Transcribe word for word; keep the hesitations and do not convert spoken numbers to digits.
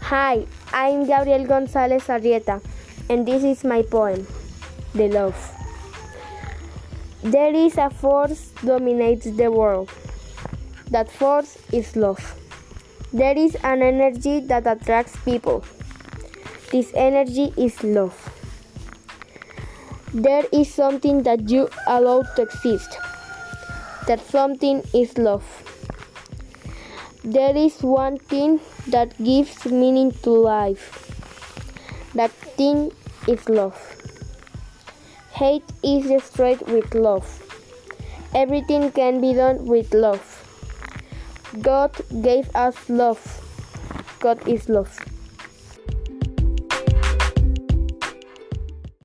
Hi, I'm Gabriel Gonzalez Arrieta, and this is my poem, The Love. There is a force dominates the world. That force is love. There is an energy that attracts people. This energy is love. There is something that you allow to exist. That something is love. There is one thing that gives meaning to life. That thing is love. Hate is destroyed with love. Everything can be done with love. God gave us love. God is love.